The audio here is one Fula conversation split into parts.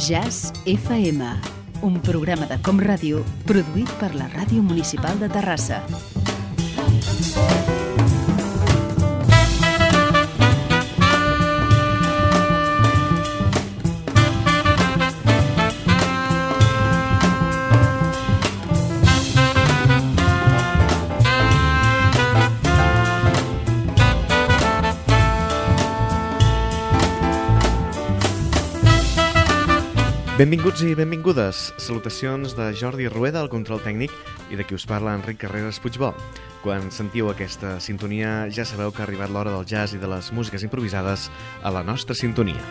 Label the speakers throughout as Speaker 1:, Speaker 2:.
Speaker 1: Jazz FM, un programa de Com Ràdio produït per la Ràdio Municipal de Terrassa.
Speaker 2: Benvinguts i benvingudes. Salutacions de Jordi Rueda, al control tècnic, i de qui us parla Enric Carreras Puigbó. Quan sentiu aquesta sintonia ja sabeu que ha arribat l'hora del jazz i de les músiques improvisades a la nostra sintonia.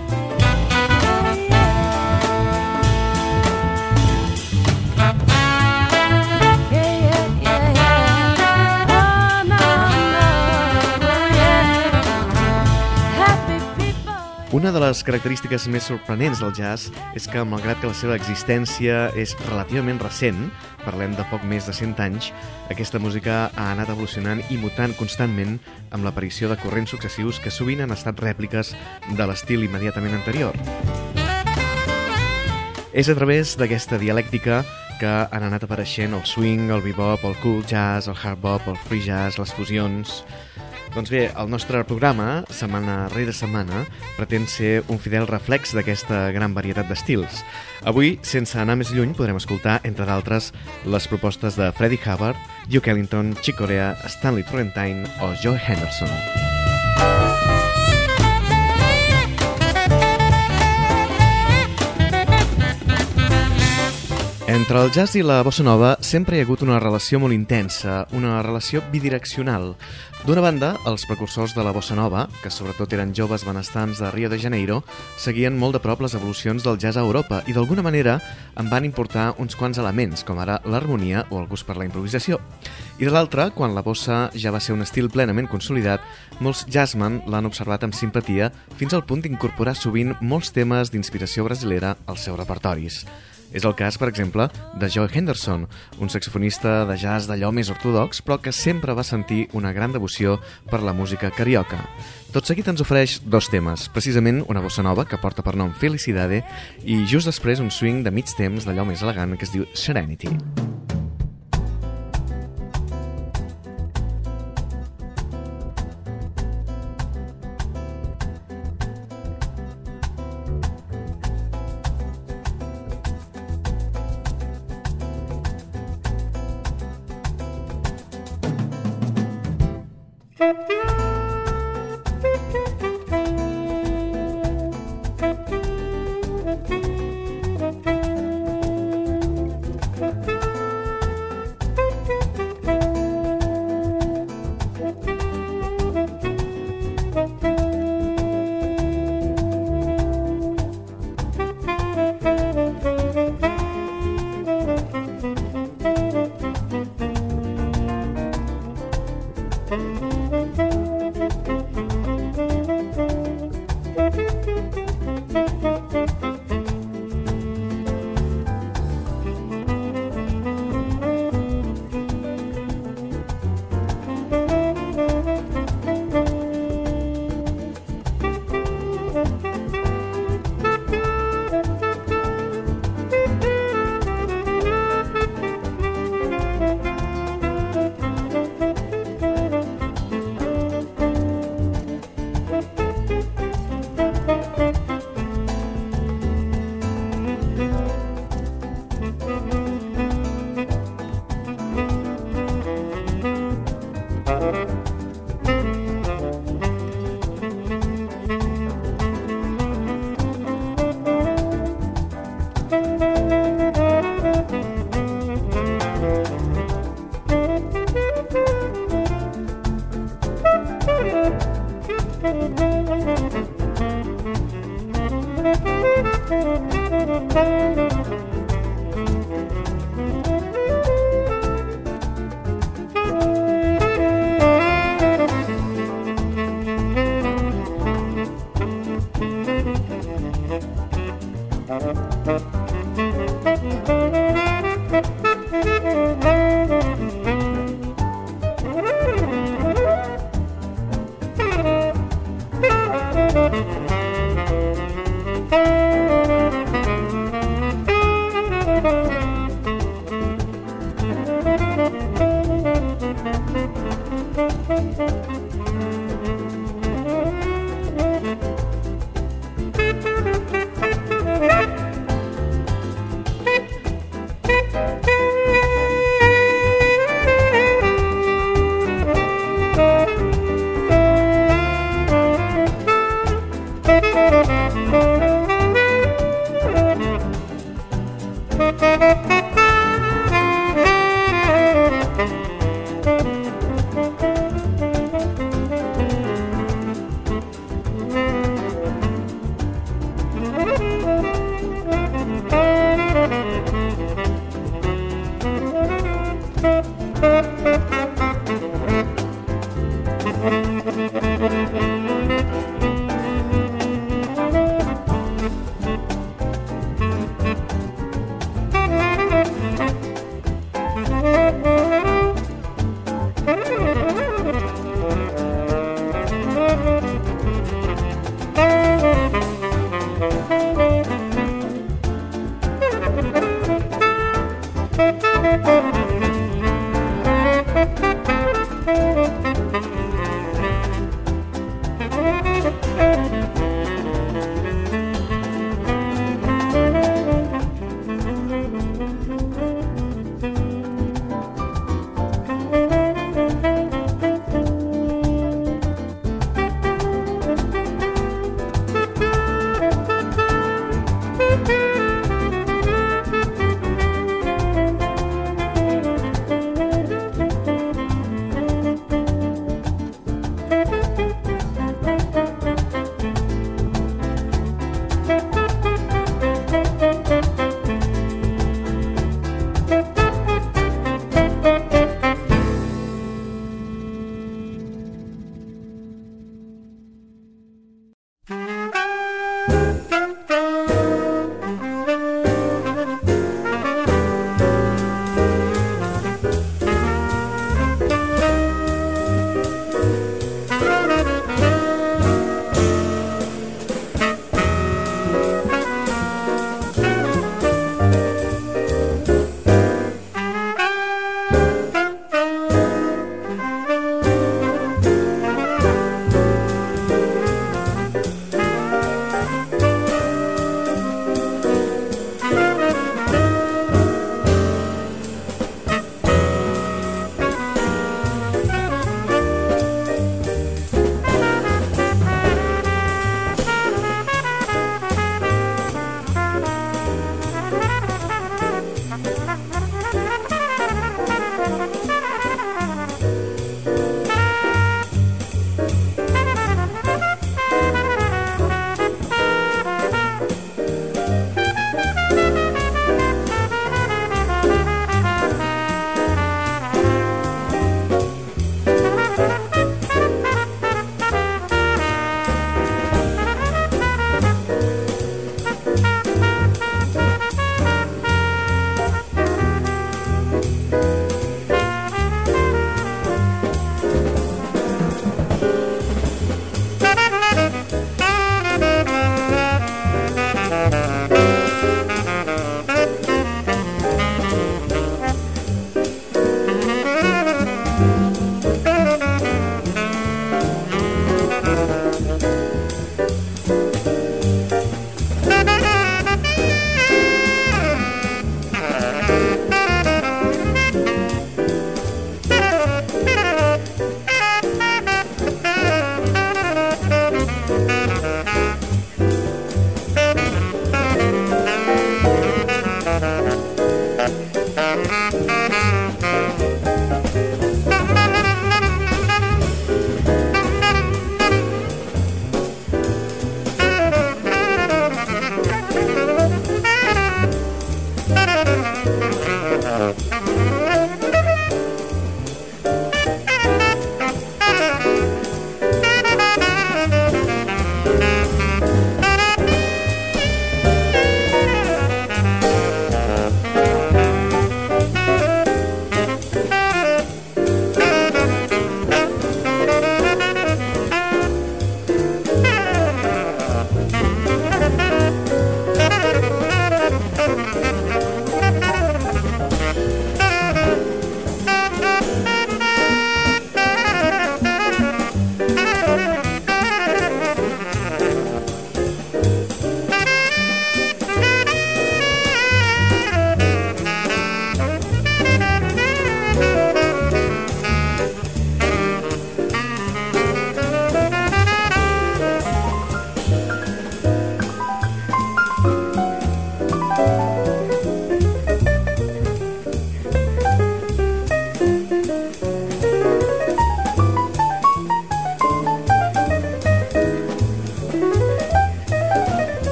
Speaker 2: Una de les característiques més sorprenents del jazz és que, malgrat que la seva existència és relativament recent, parlem de poc més de 100 anys, aquesta música ha anat evolucionant i mutant constantment amb l'aparició de corrents successius que sovint han estat rèpliques de l'estil immediatament anterior. És a través d'aquesta dialèctica que han anat apareixent el swing, el bebop, el cool jazz, el hard bop, el free jazz, les fusions. Doncs bé, el nostre programa, setmana rere setmana, pretén ser un fidel reflex d'aquesta gran varietat d'estils. Avui, sense anar més lluny, podrem escoltar, entre d'altres, les propostes de Freddie Hubbard, Duke Ellington, Chick Corea, Stanley Florentine o Joe Henderson. Entre el jazz i la bossa nova sempre hi ha hagut una relació molt intensa, una relació bidireccional. D'una banda, els precursors de la bossa nova, que sobretot eren joves benestants de Rio de Janeiro, seguien molt de prop les evolucions del jazz a Europa i d'alguna manera en van importar uns quants elements, com ara l'harmonia o el gust per la improvisació. I de l'altra, quan la bossa ja va ser un estil plenament consolidat, molts jazzmen l'han observat amb simpatia fins al punt d'incorporar sovint molts temes d'inspiració brasilera als seus repertoris. És el cas, per exemple, de Joe Henderson, un saxofonista de jazz d'allò més ortodox, però que sempre va sentir una gran devoció per la música carioca. Tot seguit ens ofereix dos temes, precisament una bossa nova que porta per nom Felicidade i just després un swing de mig temps d'allò més elegant que es diu Serenity.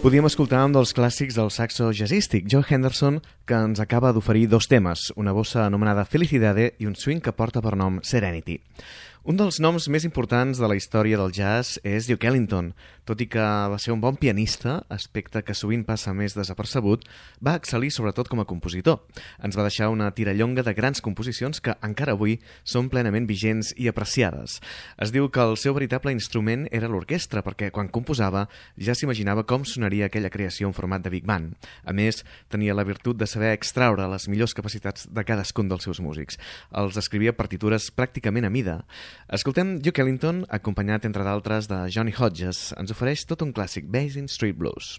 Speaker 2: Podíem escoltar un dels clàssics del saxo jazzístic, Joe Henderson, que ens acaba d'oferir dos temes, una bossa anomenada Felicidade i un swing que porta per nom Serenity. Un dels noms més importants de la història del jazz és Duke Ellington. Tot i que va ser un bon pianista, aspecte que sovint passa més desapercebut, va excel·lir sobretot com a compositor. Ens va deixar una tirallonga de grans composicions que encara avui són plenament vigents i apreciades. Es diu que el seu veritable instrument era l'orquestra, perquè quan composava ja s'imaginava com sonaria aquella creació en format de Big Band. A més, tenia la virtut de saber extraure les millors capacitats de cadascun dels seus músics. Els escrivia partitures pràcticament a mida. Escoltem Duke Ellington, acompanyat, entre d'altres, de Johnny Hodges. Ens ofereix tot un clàssic, Basin Street Blues.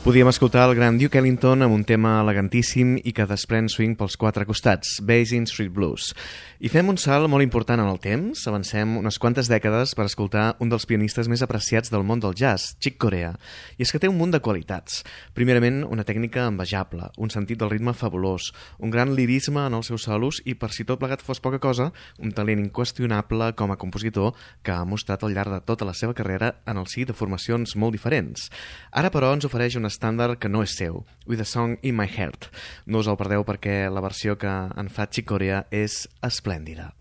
Speaker 2: Podíem escoltar el gran Duke Ellington amb un tema elegantíssim i que desprèn swing pels quatre costats, Basin Street Blues. I fem un salt molt important en el temps, avancem unes quantes dècades per escoltar un dels pianistes més apreciats del món del jazz, Chick Corea. I és que té un munt de qualitats. Primerament, una tècnica envejable, un sentit del ritme fabulós, un gran lirisme en els seus solos i, per si tot plegat fos poca cosa, un talent inqüestionable com a compositor que ha mostrat al llarg de tota la seva carrera en el si de formacions molt diferents. Ara, però, ens ofereix un estàndard que no és seu, With a Song in My Heart. No us el perdeu perquè la versió que en fa Chick Corea és esplèndida.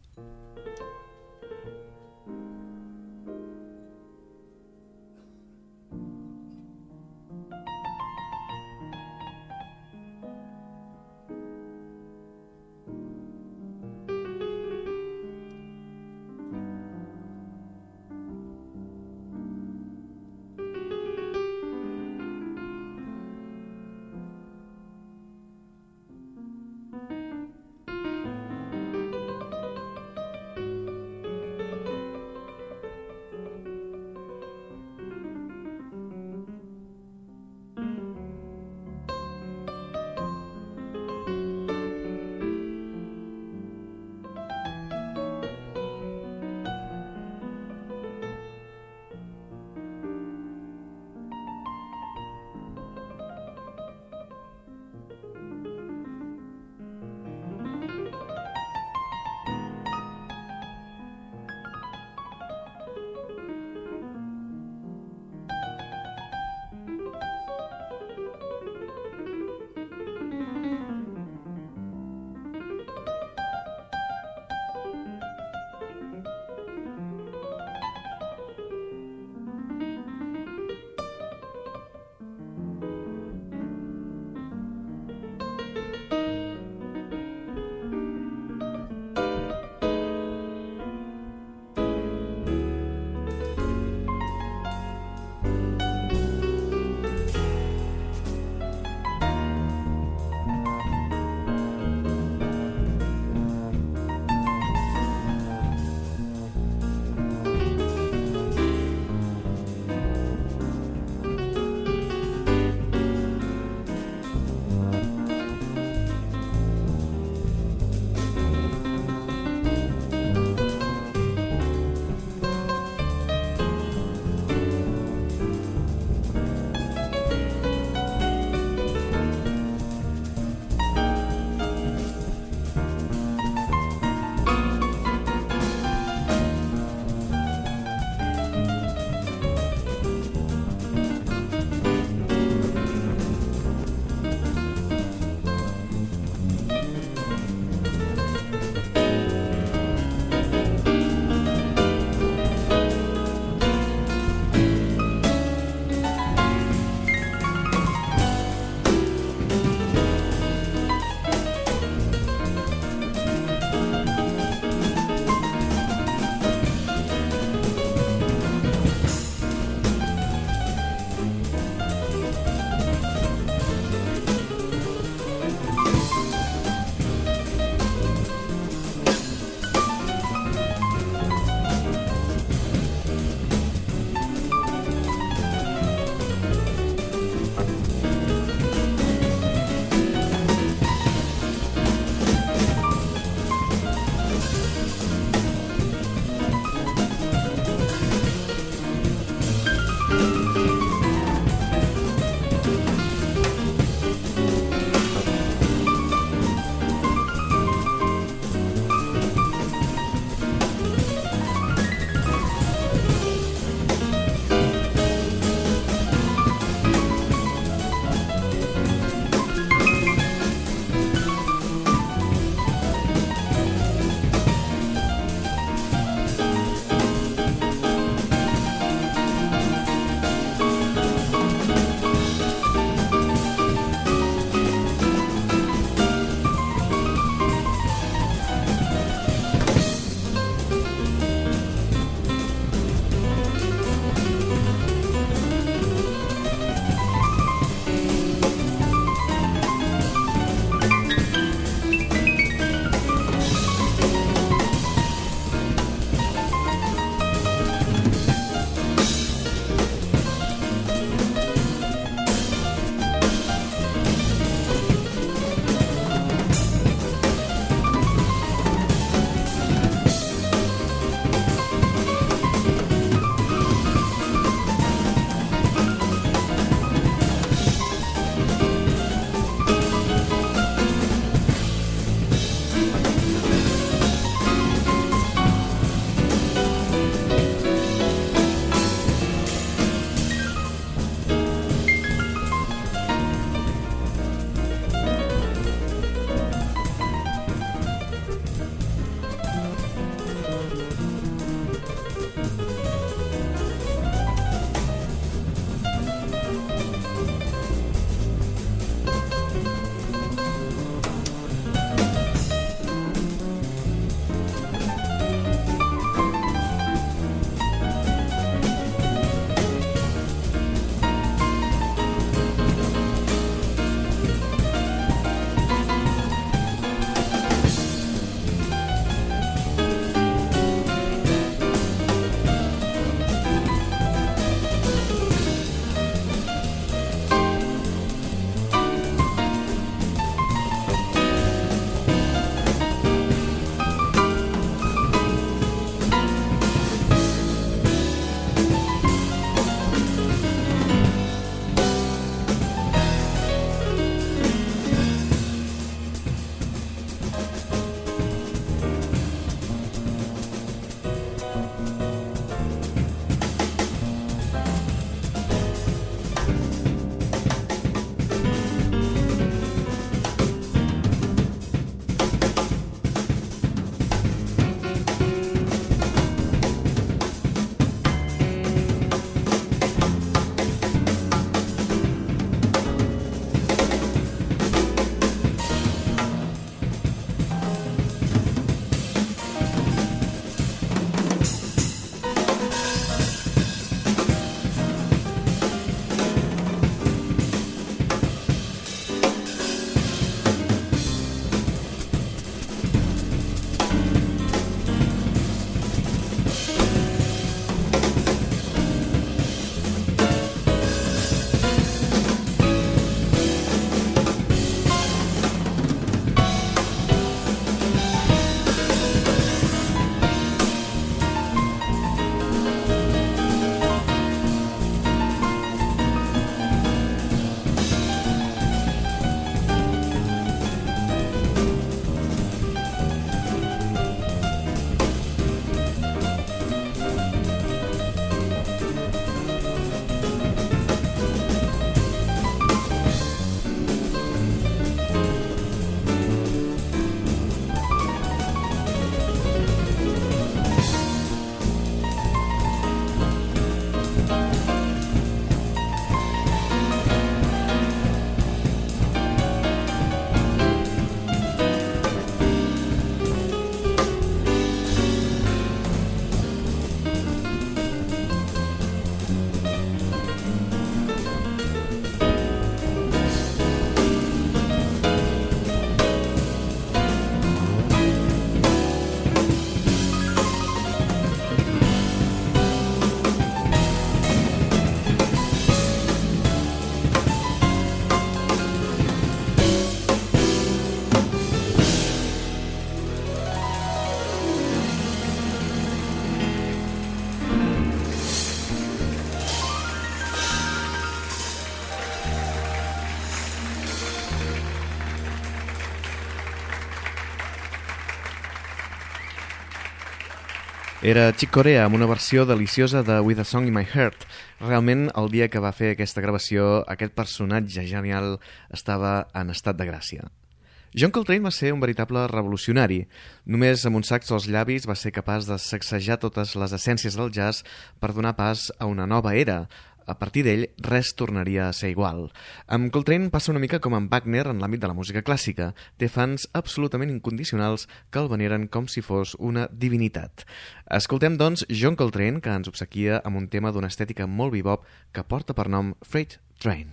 Speaker 2: Era Chick Corea amb una versió deliciosa de With a Song in My Heart. Realment, el dia que va fer aquesta gravació, aquest personatge genial estava en estat de gràcia. John Coltrane va ser un veritable revolucionari. Només amb un sax als llavis va ser capaç de sacsejar totes les essències del jazz per donar pas a una nova era. A partir d'ell, res tornaria a ser igual. Amb Coltrane passa una mica com amb Wagner en l'àmbit de la música clàssica. Té fans absolutament incondicionals que el veneren com si fos una divinitat. Escoltem, doncs, John Coltrane, que ens obsequia amb un tema d'una estètica molt bebop que porta per nom Freight Train.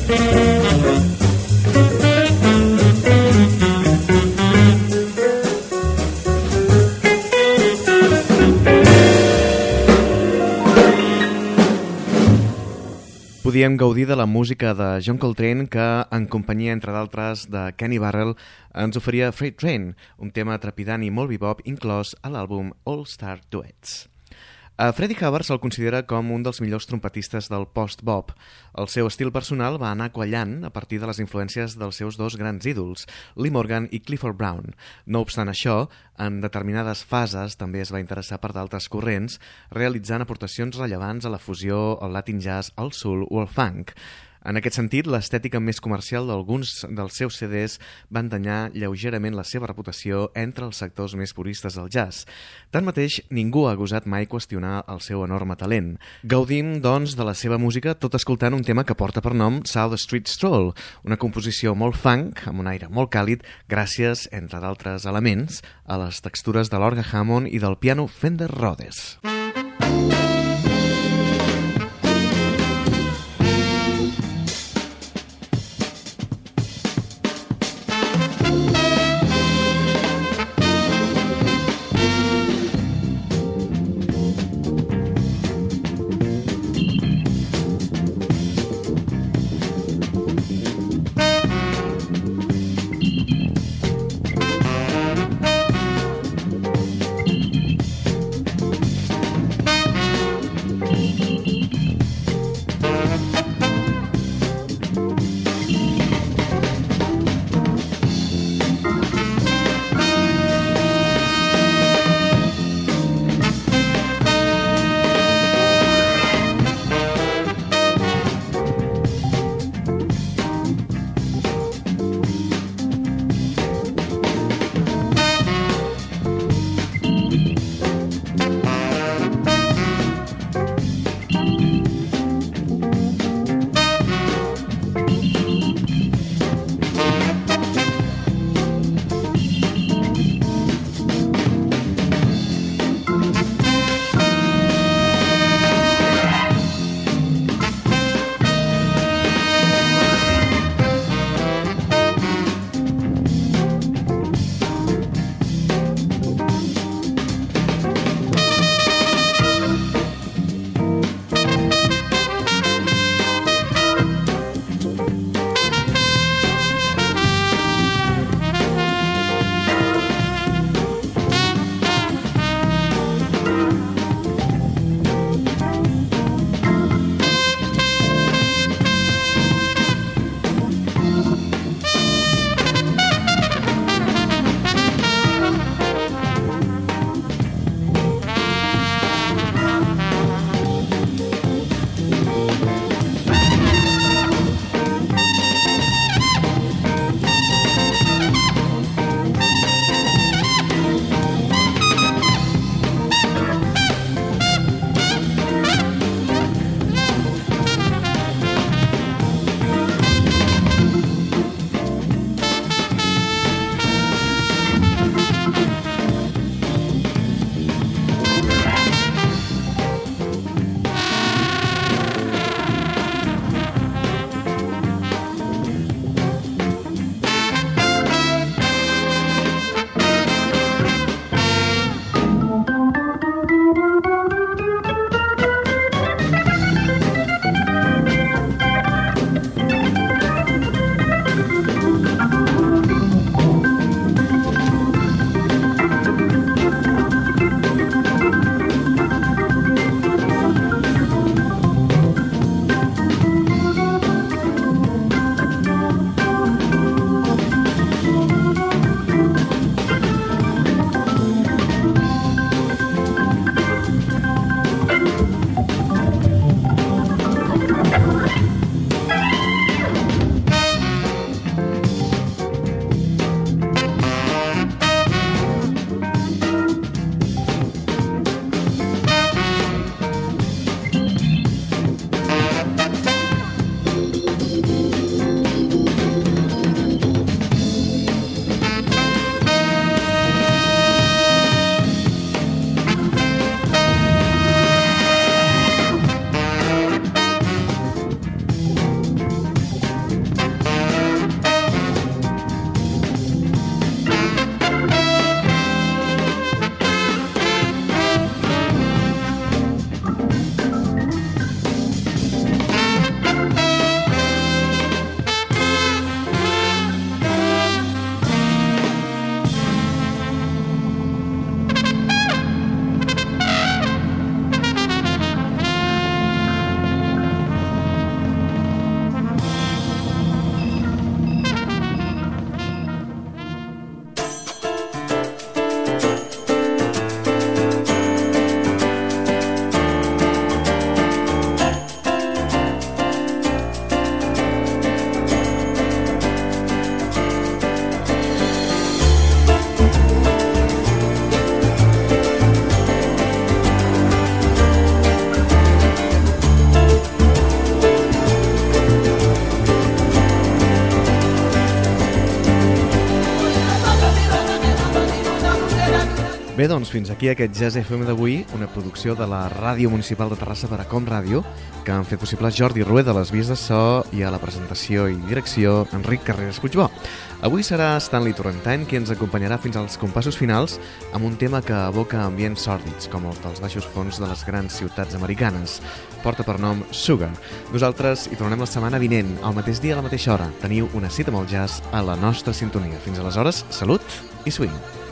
Speaker 2: Podíem gaudir de la música de John Coltrane que, en companyia, entre d'altres, de Kenny Burrell, ens oferia Freight Train, un tema trepidant i molt bebop inclòs a l'àlbum All Star Duets. A Freddie Hubbard se'l considera com un dels millors trompetistes del post-bop. El seu estil personal va anar quallant a partir de les influències dels seus dos grans ídols, Lee Morgan i Clifford Brown. No obstant això, en determinades fases també es va interessar per d'altres corrents, realitzant aportacions rellevants a la fusió, el latin jazz, el soul o el funk. En aquest sentit, l'estètica més comercial d'alguns dels seus CDs van danyar lleugerament la seva reputació entre els sectors més puristes del jazz. Tanmateix, ningú ha gosat mai qüestionar el seu enorme talent. Gaudim, doncs, de la seva música tot escoltant un tema que porta per nom South Street Stroll, una composició molt funk, amb un aire molt càlid, gràcies, entre d'altres elements, a les textures de l'orgue Hammond i del piano Fender Rhodes. Bé, doncs fins aquí aquest Jazz FM d'avui, una producció de la Ràdio Municipal de Terrassa per a Com Ràdio, que han fet possible Jordi Rueda a les vies de so i a la presentació i direcció Enric Carreras Puigbó. Avui serà Stanley Torrentine qui ens acompanyarà fins als compassos finals amb un tema que evoca ambients sòrdids, com els dels baixos fons de les grans ciutats americanes. Porta per nom Sugar. Nosaltres hi tornem la setmana vinent, al mateix dia a la mateixa hora. Teniu una cita amb el jazz a la nostra sintonia. Fins aleshores, salut i swing.